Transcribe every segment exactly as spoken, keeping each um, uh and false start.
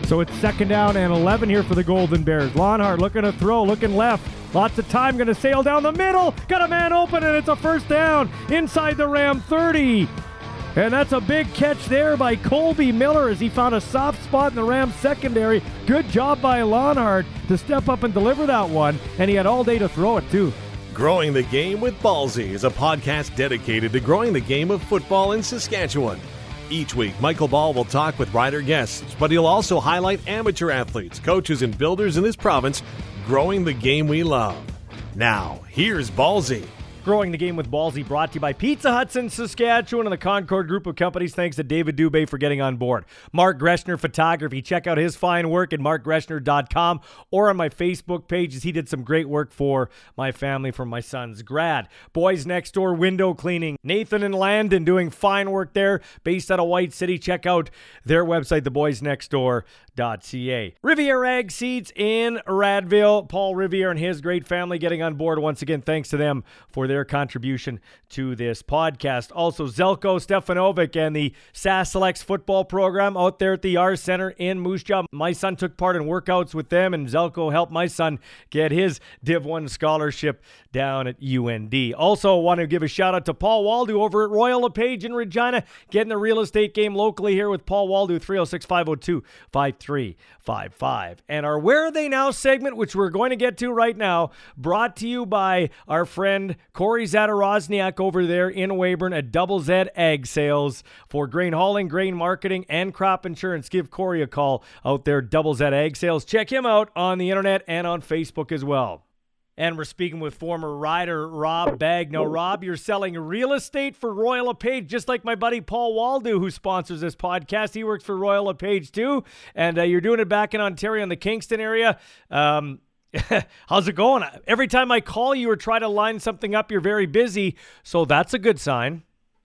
So it's second down and eleven here for the Golden Bears. Lonhart looking to throw, looking left. Lots of time, going to sail down the middle. Got a man open, and it's a first down inside the Ram thirty. And that's a big catch there by Colby Miller as he found a soft spot in the Rams secondary. Good job by Lonhart to step up and deliver that one, and he had all day to throw it too. Growing the Game with Ballsy is a podcast dedicated to growing the game of football in Saskatchewan. Each week, Michael Ball will talk with rider guests, but he'll also highlight amateur athletes, coaches, and builders in this province growing the game we love. Now, here's Ballsy. Growing the Game with Ballsy brought to you by Pizza Huts in Saskatchewan and the Concord Group of Companies. Thanks to David Dubé for getting on board. Mark Greshner Photography. Check out his fine work at mark greshner dot com or on my Facebook pages. He did some great work for my family for my son's grad. Boys Next Door Window Cleaning. Nathan and Landon doing fine work there based out of White City. Check out their website, the boys next door dot c a. Riviere Ag Seeds in Radville. Paul Riviere and his great family getting on board once again. Thanks to them for their contribution to this podcast. Also, Zelko Stefanovic and the Sask Selects football program out there at the R Center in Moose Jaw. My son took part in workouts with them, and Zelko helped my son get his Div one scholarship down at U N D. Also, want to give a shout out to Paul Waldo over at Royal LePage in Regina, getting the real estate game locally here with Paul Waldo, three oh six, five oh two, five three five five. And our Where Are They Now segment, which we're going to get to right now, brought to you by our friend Corey Zadarozniak over there in Weyburn at Double Z Ag Sales. For grain hauling, grain marketing, and crop insurance, give Corey a call out there, Double Z Ag Sales. Check him out on the internet and on Facebook as well. And we're speaking with former rider Rob Bagg. Now, Rob, you're selling real estate for Royal LePage, just like my buddy Paul Waldo, who sponsors this podcast. He works for Royal LePage too, and uh, you're doing it back in Ontario in the Kingston area. Um, how's it going? Every time I call you or try to line something up, you're very busy, so that's a good sign.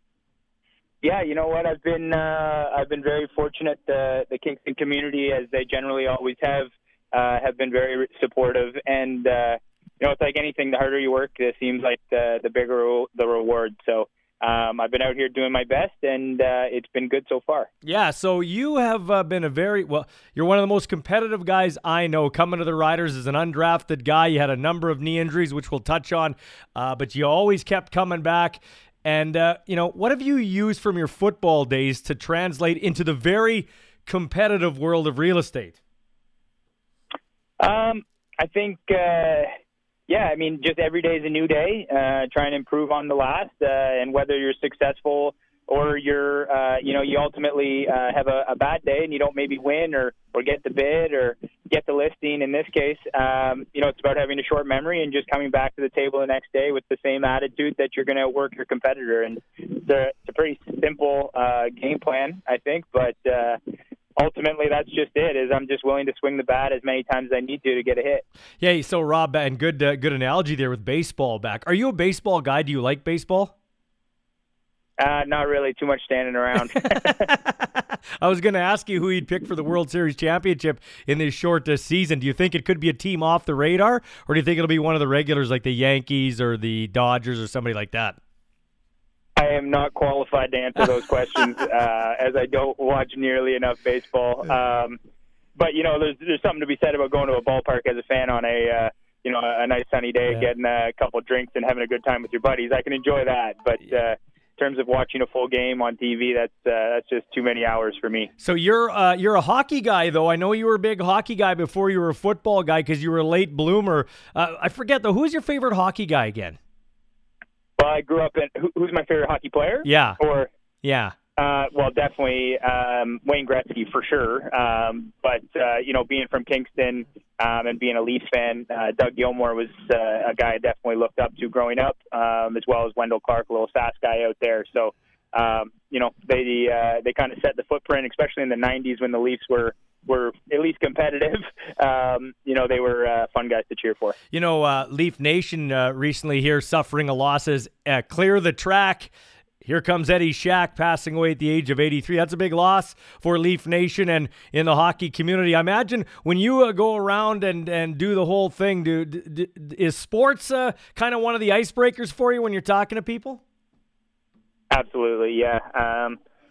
Yeah, you know what? I've been uh, I've been very fortunate. The the Kingston community, as they generally always have, uh, have been very supportive, and uh, you know, it's like anything. The harder you work, it seems like the the bigger the reward. So um, I've been out here doing my best, and uh, it's been good so far. Yeah, so you have uh, been a very, well, you're one of the most competitive guys I know. Coming to the Riders as an undrafted guy, you had a number of knee injuries, which we'll touch on, uh, but you always kept coming back. And, uh, you know, what have you used from your football days to translate into the very competitive world of real estate? Um, I think... Uh, Yeah, I mean, just every day is a new day, uh, trying to improve on the last, uh, and whether you're successful or you're, uh, you know, you ultimately uh, have a, a bad day and you don't maybe win or, or get the bid or get the listing in this case, um, you know, it's about having a short memory and just coming back to the table the next day with the same attitude that you're going to work your competitor. And it's a, it's a pretty simple uh, game plan, I think, but uh, ultimately, that's just it, is I'm just willing to swing the bat as many times as I need to to get a hit. Yeah, so Rob, and good uh, good analogy there with baseball back. Are you a baseball guy? Do you like baseball? Uh, not really. Too much standing around. I was going to ask you who you'd pick for the World Series championship in this short uh, season. Do you think it could be a team off the radar, or do you think it'll be one of the regulars like the Yankees or the Dodgers or somebody like that? I am not qualified to answer those questions uh, as I don't watch nearly enough baseball. Um, but, you know, there's there's something to be said about going to a ballpark as a fan on a, uh, you know, a nice sunny day, yeah. getting a couple drinks and having a good time with your buddies. I can enjoy that. But uh, in terms of watching a full game on T V, that's uh, that's just too many hours for me. So you're uh, you're a hockey guy, though. I know you were a big hockey guy before you were a football guy because you were a late bloomer. Uh, I forget, though, who's your favorite hockey guy again? Well, I grew up in – who's my favorite hockey player? Yeah. Or Yeah. Uh, well, definitely um, Wayne Gretzky for sure. Um, but, uh, you know, being from Kingston um, and being a Leafs fan, uh, Doug Gilmour was uh, a guy I definitely looked up to growing up, um, as well as Wendell Clark, a little Sask guy out there. So, um, you know, they uh, they kind of set the footprint, especially in the nineties when the Leafs were – were at least competitive. Um, you know, they were uh, fun guys to cheer for. You know, uh, Leaf Nation uh, recently here suffering a loss as uh, clear the track. Here comes Eddie Shack passing away at the age of eighty-three. That's a big loss for Leaf Nation and in the hockey community. I imagine when you uh, go around and, and do the whole thing, do, do, is sports uh, kind of one of the icebreakers for you when you're talking to people? Absolutely, yeah. Um,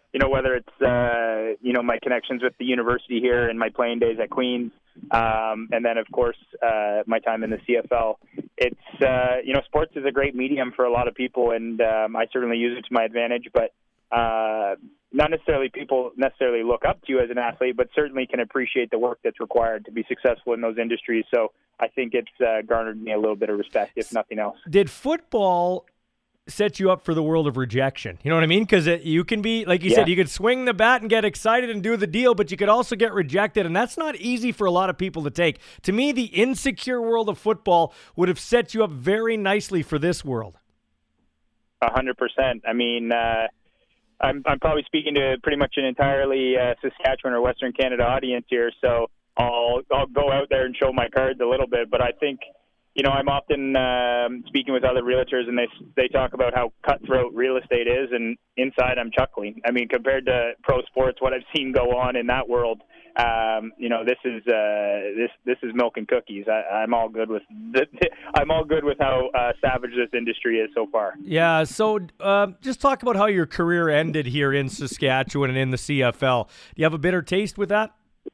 you know, whether it's, uh, you know, my connections with the university here and my playing days at Queens, um, and then, of course, uh, my time in the C F L. It's, uh, you know, sports is a great medium for a lot of people, and um, I certainly use it to my advantage, but uh, not necessarily people necessarily look up to you as an athlete, but certainly can appreciate the work that's required to be successful in those industries. So I think it's uh, garnered me a little bit of respect, if nothing else. Did football set you up for the world of rejection? You know what I mean? Because you can be, like you yeah. said, you could swing the bat and get excited and do the deal, but you could also get rejected, and that's not easy for a lot of people to take. To me, the insecure world of football would have set you up very nicely for this world. A hundred percent. I mean, uh, I'm, I'm probably speaking to pretty much an entirely uh, Saskatchewan or Western Canada audience here, so I'll I'll go out there and show my cards a little bit. But I think, you know, I'm often um, speaking with other realtors, and they they talk about how cutthroat real estate is, and inside I'm chuckling. I mean, compared to pro sports, what I've seen go on in that world, um, you know, this is uh, this this is milk and cookies. I, I'm all good with the, I'm all good with how uh, savage this industry is so far. Yeah. So uh, just talk about how your career ended here in Saskatchewan and in the C F L. Do you have a bitter taste with that?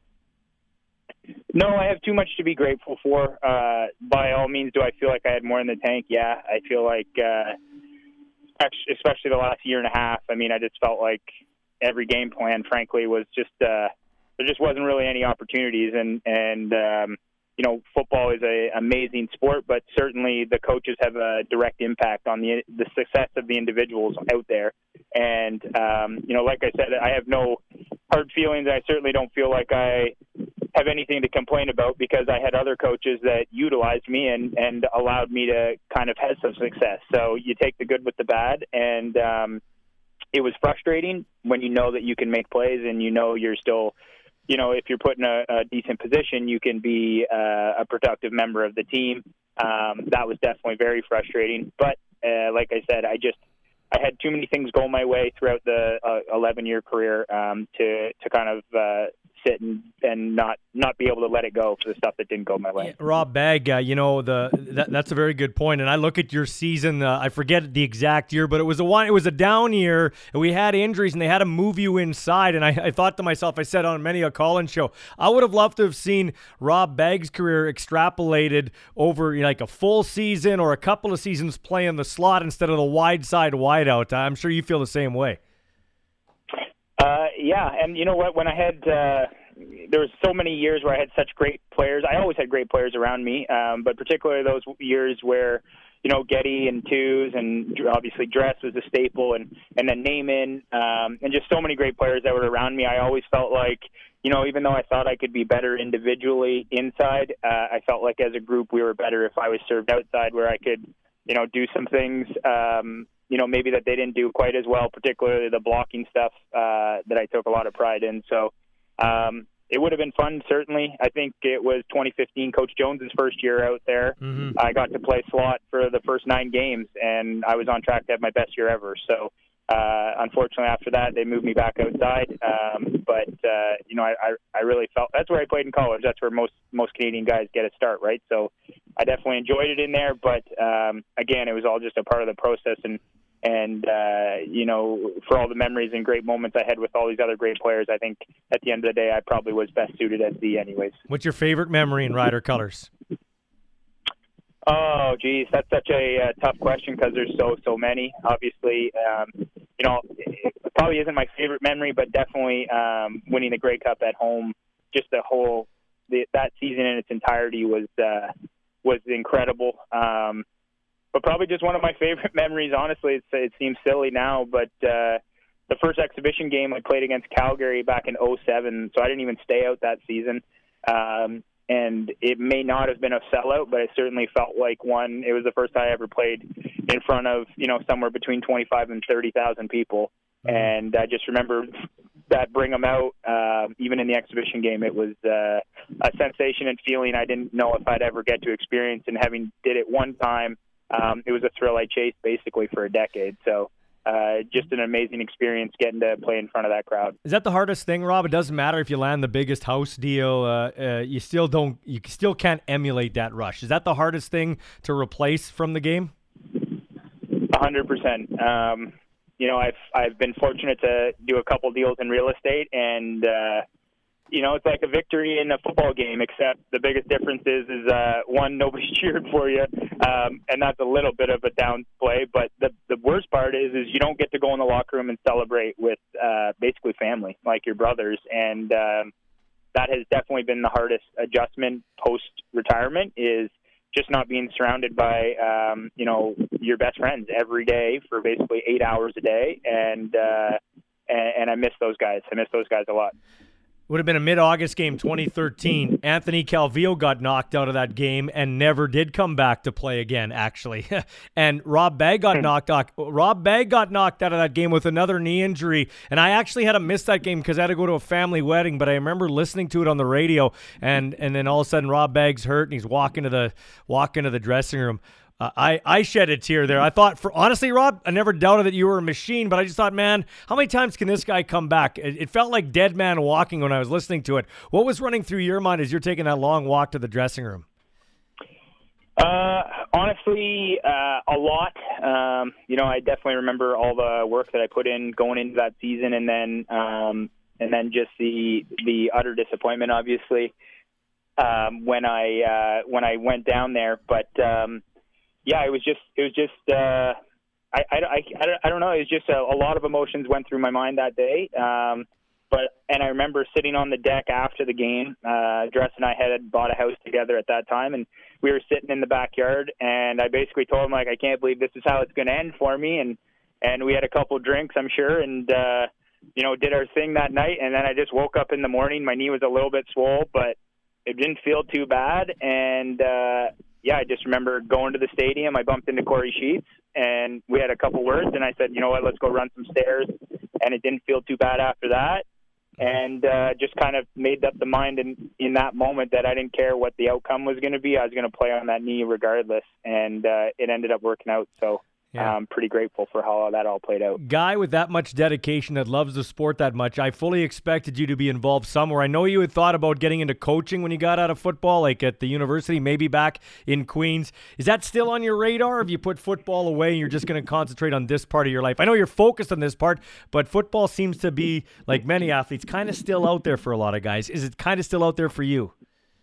No, I have too much to be grateful for. Uh, by all means, do I feel like I had more in the tank? Yeah, I feel like, uh, especially the last year and a half, I mean, I just felt like every game plan, frankly, was just, uh, there just wasn't really any opportunities. And, and um, you know, football is an amazing sport, but certainly the coaches have a direct impact on the the success of the individuals out there. And, um, you know, like I said, I have no hard feelings. I certainly don't feel like I have anything to complain about, because I had other coaches that utilized me and, and allowed me to kind of have some success. So you take the good with the bad, and um, it was frustrating when you know that you can make plays and you know you're still, you know, if you're put in a, a decent position, you can be uh, a productive member of the team. Um, that was definitely very frustrating. But uh, like I said, I just, I had too many things go my way throughout the uh, eleven-year career um, to to kind of uh, sit and, and not not be able to let it go for the stuff that didn't go my way. Yeah, Rob Bagg, uh, you know, the that, that's a very good point. And I look at your season. Uh, I forget the exact year, but it was a one. It was a down year, and we had injuries, and they had to move you inside. And I, I thought to myself, I said on many a Collins show, I would have loved to have seen Rob Bagg's career extrapolated over, you know, like a full season or a couple of seasons playing the slot instead of the wide side wideout. I'm sure you feel the same way. Uh, yeah, and you know what? When I had, uh, there was so many years where I had such great players. I always had great players around me, um, but particularly those years where, you know, Getty and Twos and obviously Dress was a staple, and and then Naaman, um, and just so many great players that were around me. I always felt like, you know, even though I thought I could be better individually inside, uh, I felt like as a group we were better if I was served outside, where I could, you know, do some things. Um, you know, maybe that they didn't do quite as well, particularly the blocking stuff uh, that I took a lot of pride in. So um, it would have been fun, certainly. I think it was twenty fifteen, Coach Jones's first year out there. Mm-hmm. I got to play slot for the first nine games, and I was on track to have my best year ever. So uh, unfortunately, after that, they moved me back outside. Um, but, uh, you know, I, I, I really felt that's where I played in college. That's where most, most Canadian guys get a start, right? So I definitely enjoyed it in there. But, um, again, it was all just a part of the process. And, And, uh, you know, for all the memories and great moments I had with all these other great players, I think at the end of the day, I probably was best suited at D anyways. What's your favorite memory in Rider colors? Oh, geez, that's such a uh, tough question because there's so, so many. Obviously, um, you know, it probably isn't my favorite memory, but definitely um, winning the Grey Cup at home, just the whole, the, that season in its entirety was, uh, was incredible. Um, But probably just one of my favorite memories, honestly. It's, it seems silly now, but uh, the first exhibition game I played against Calgary back in oh seven, so I didn't even stay out that season. Um, and it may not have been a sellout, but it certainly felt like one. It was the first time I ever played in front of, you know, somewhere between twenty-five and thirty thousand people. Mm-hmm. And I just remember that bring them out, uh, even in the exhibition game. It was uh, a sensation and feeling I didn't know if I'd ever get to experience. And having did it one time, Um, it was a thrill I chased basically for a decade. So uh, just an amazing experience getting to play in front of that crowd. Is that the hardest thing, Rob? It doesn't matter if you land the biggest house deal. Uh, uh, you still don't. You still can't emulate that rush. Is that the hardest thing to replace from the game? A hundred percent. Um, you know, I've I've been fortunate to do a couple deals in real estate, and uh, you know, it's like a victory in a football game, except the biggest difference is, is uh, one, nobody's cheered for you, um, and that's a little bit of a downplay. But the the worst part is, is you don't get to go in the locker room and celebrate with uh, basically family, like your brothers, and um, that has definitely been the hardest adjustment post-retirement, is just not being surrounded by, um, you know, your best friends every day for basically eight hours a day, and, uh, and and I miss those guys. I miss those guys a lot. Would have been a mid-August game, twenty thirteen. Anthony Calvillo got knocked out of that game and never did come back to play again, actually. And Rob Bagg got knocked out. Rob Bagg got knocked out of that game with another knee injury. And I actually had to miss that game because I had to go to a family wedding. But I remember listening to it on the radio, and and then all of a sudden Rob Bagg's hurt and he's walking to the walking to the dressing room. Uh, I, I shed a tear there. I thought, for honestly, Rob, I never doubted that you were a machine, but I just thought, man, how many times can this guy come back? It, it felt like dead man walking when I was listening to it. What was running through your mind as you're taking that long walk to the dressing room? Uh, honestly, uh, a lot. Um, you know, I definitely remember all the work that I put in going into that season, and then um, and then just the the utter disappointment, obviously, um, when I uh, when I went down there, but. Um, Yeah, it was just, it was just, uh, I, I, I, I don't know. It was just a, a lot of emotions went through my mind that day. Um, but, and I remember sitting on the deck after the game. Uh, Dress and I had bought a house together at that time, and we were sitting in the backyard, and I basically told him, like, I can't believe this is how it's going to end for me. And, and we had a couple drinks, I'm sure, and, uh, you know, did our thing that night. And then I just woke up in the morning. My knee was a little bit swole, but it didn't feel too bad. And, uh, yeah, I just remember going to the stadium. I bumped into Corey Sheets, and we had a couple words, and I said, you know what, let's go run some stairs. And it didn't feel too bad after that. And uh, just kind of made up the mind in, in that moment that I didn't care what the outcome was going to be. I was going to play on that knee regardless, and uh, it ended up working out. So yeah. I'm pretty grateful for how that all played out. Guy with that much dedication that loves the sport that much, I fully expected you to be involved somewhere. I know you had thought about getting into coaching when you got out of football, like at the university, maybe back in Queens. Is that still on your radar? Or have you put football away and you're just going to concentrate on this part of your life? I know you're focused on this part, but football seems to be, like many athletes, kind of still out there for a lot of guys. Is it kind of still out there for you?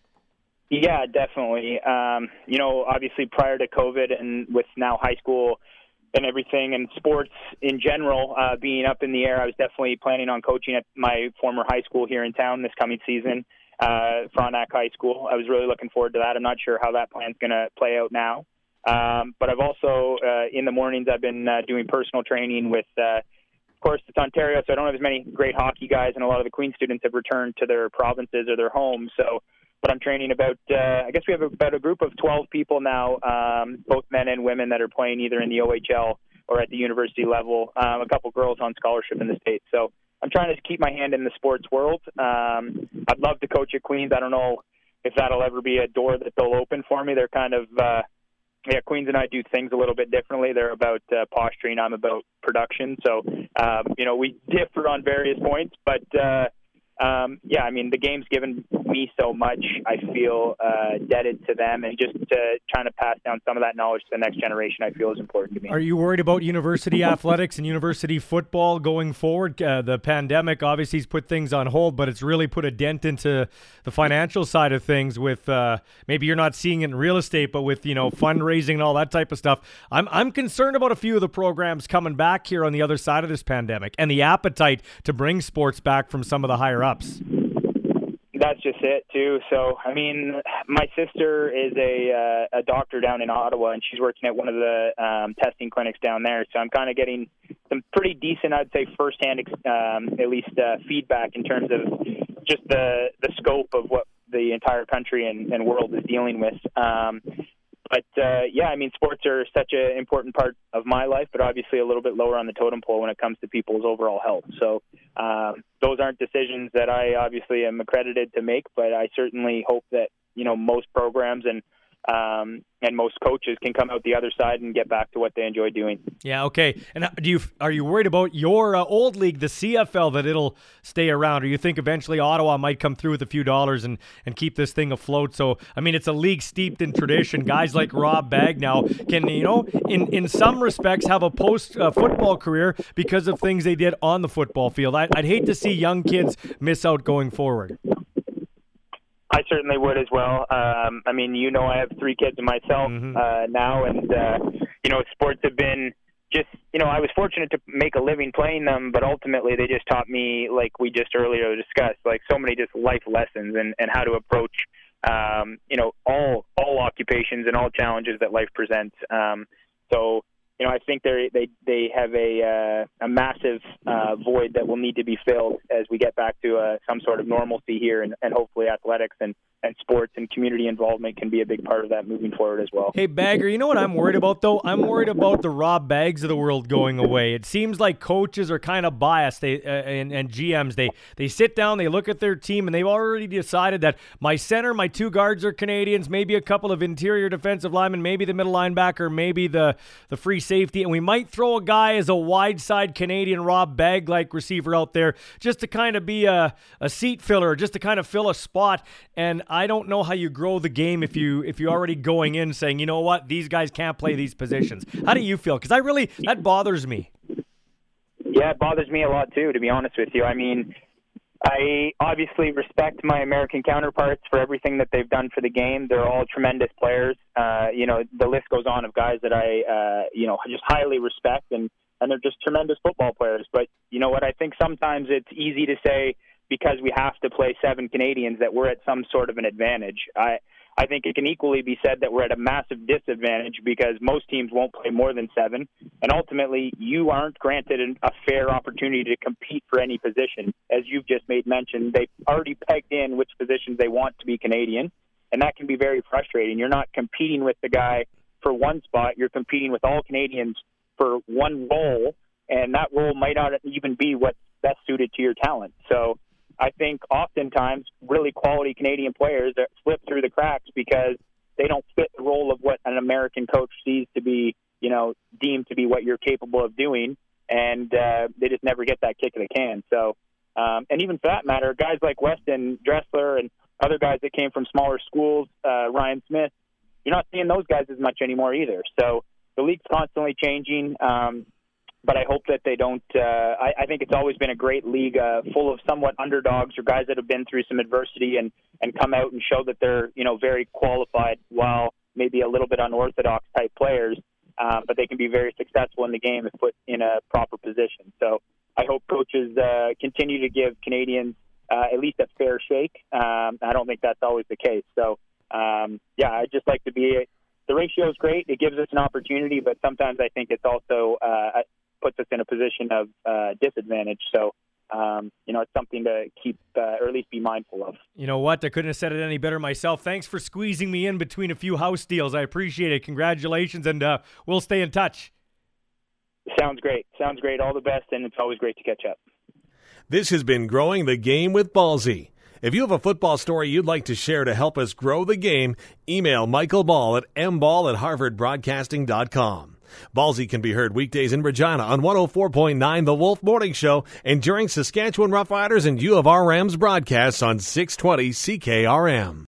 Yeah, definitely. Um, you know, obviously prior to COVID and with now high school and everything, and sports in general uh, being up in the air, I was definitely planning on coaching at my former high school here in town this coming season, uh, Frontenac High School. I was really looking forward to that. I'm not sure how that plan's going to play out now. Um, but I've also, uh, in the mornings, I've been uh, doing personal training with, uh, of course, it's Ontario, so I don't have as many great hockey guys, and a lot of the Queen students have returned to their provinces or their homes. So But I'm training about, uh, I guess we have about a group of twelve people now, um, both men and women that are playing either in the O H L or at the university level, um, a couple girls on scholarship in the States. So I'm trying to keep my hand in the sports world. Um, I'd love to coach at Queens. I don't know if that'll ever be a door that they'll open for me. They're kind of, uh, yeah, Queens and I do things a little bit differently. They're about uh, posturing. I'm about production. So, um, you know, we differ on various points, but, uh, Um, yeah, I mean, the game's given me so much. I feel uh, indebted to them, and just uh, trying to pass down some of that knowledge to the next generation, I feel is important to me. Are you worried about university athletics and university football going forward? Uh, the pandemic obviously has put things on hold, but it's really put a dent into the financial side of things with uh, maybe you're not seeing it in real estate, but with, you know, fundraising and all that type of stuff. I'm, I'm concerned about a few of the programs coming back here on the other side of this pandemic and the appetite to bring sports back from some of the higher ups. That's just it, too. So, I mean, my sister is a uh, a doctor down in Ottawa, and she's working at one of the um, testing clinics down there. So I'm kind of getting some pretty decent, I'd say, firsthand, um, at least, uh, feedback in terms of just the the scope of what the entire country and, and world is dealing with. Um, But, uh, yeah, I mean, sports are such an important part of my life, but obviously a little bit lower on the totem pole when it comes to people's overall health. So um, those aren't decisions that I obviously am accredited to make, but I certainly hope that, you know, most programs and um, and most coaches can come out the other side and get back to what they enjoy doing. Yeah, okay. And do you are you worried about your uh, old league, the C F L, that it'll stay around, or you think eventually Ottawa might come through with a few dollars and, and keep this thing afloat? So, I mean, it's a league steeped in tradition. Guys like Rob Bagnall can, you know, in, in some respects have a post-football uh, career because of things they did on the football field. I, I'd hate to see young kids miss out going forward. I certainly would as well. Um, I mean, you know, I have three kids myself mm-hmm. uh, now, and, uh, you know, sports have been just, you know, I was fortunate to make a living playing them, but ultimately they just taught me, like we just earlier discussed, like so many just life lessons and, and how to approach, um, you know, all all occupations and all challenges that life presents. Um, so, you know, I think they they they have a uh, a massive uh, void that will need to be filled as we get back to uh, some sort of normalcy here, and, and hopefully athletics and, and sports and community involvement can be a big part of that moving forward as well. Hey, Bagger, you know what I'm worried about, though? I'm worried about the Rob Baggs of the world going away. It seems like coaches are kind of biased, they uh, and, and G Ms. They, they sit down, they look at their team, and they've already decided that my center, my two guards are Canadians, maybe a couple of interior defensive linemen, maybe the middle linebacker, maybe the, the free safety, and we might throw a guy as a wide side Canadian Rob Bagg-like receiver out there just to kind of be a, a seat filler, just to kind of fill a spot. And I don't know how you grow the game if you if you're already going in saying, you know what, these guys can't play these positions. How do you feel? Because I really, that bothers me. Yeah, it bothers me a lot too, to be honest with you. I mean, I obviously respect my American counterparts for everything that they've done for the game. They're all tremendous players. Uh, you know, the list goes on of guys that I, uh, you know, just highly respect, and, and they're just tremendous football players. But you know what? I think sometimes it's easy to say because we have to play seven Canadians that we're at some sort of an advantage. I I think it can equally be said that we're at a massive disadvantage because most teams won't play more than seven, and ultimately you aren't granted a fair opportunity to compete for any position. As you've just made mention, they've already pegged in which positions they want to be Canadian, and that can be very frustrating. You're not competing with the guy for one spot, you're competing with all Canadians for one role, and that role might not even be what's best suited to your talent. So I think oftentimes really quality Canadian players that slip through the cracks because they don't fit the role of what an American coach sees to be, you know, deemed to be what you're capable of doing, and uh, they just never get that kick of the can. So, um, and even for that matter, guys like Weston Dressler and other guys that came from smaller schools, uh, Ryan Smith, you're not seeing those guys as much anymore either. So the league's constantly changing. Um, But I hope that they don't uh, – I, I think it's always been a great league uh, full of somewhat underdogs or guys that have been through some adversity and, and come out and show that they're, you know, very qualified while maybe a little bit unorthodox type players, uh, but they can be very successful in the game if put in a proper position. So I hope coaches uh, continue to give Canadians uh, at least a fair shake. Um, I don't think that's always the case. So, um, yeah, I'd just like to be – the ratio is great. It gives us an opportunity, but sometimes I think it's also uh, – puts us in a position of uh, disadvantage. So, um, you know, it's something to keep uh, or at least be mindful of. You know what? I couldn't have said it any better myself. Thanks for squeezing me in between a few house deals. I appreciate it. Congratulations, and uh, we'll stay in touch. Sounds great. Sounds great. All the best, and it's always great to catch up. This has been Growing the Game with Ballsy. If you have a football story you'd like to share to help us grow the game, email Michael Ball at m ball at harvard broadcasting dot com. Ballsy can be heard weekdays in Regina on one oh four point nine The Wolf Morning Show and during Saskatchewan Roughriders and U of R Rams broadcasts on six twenty C K R M.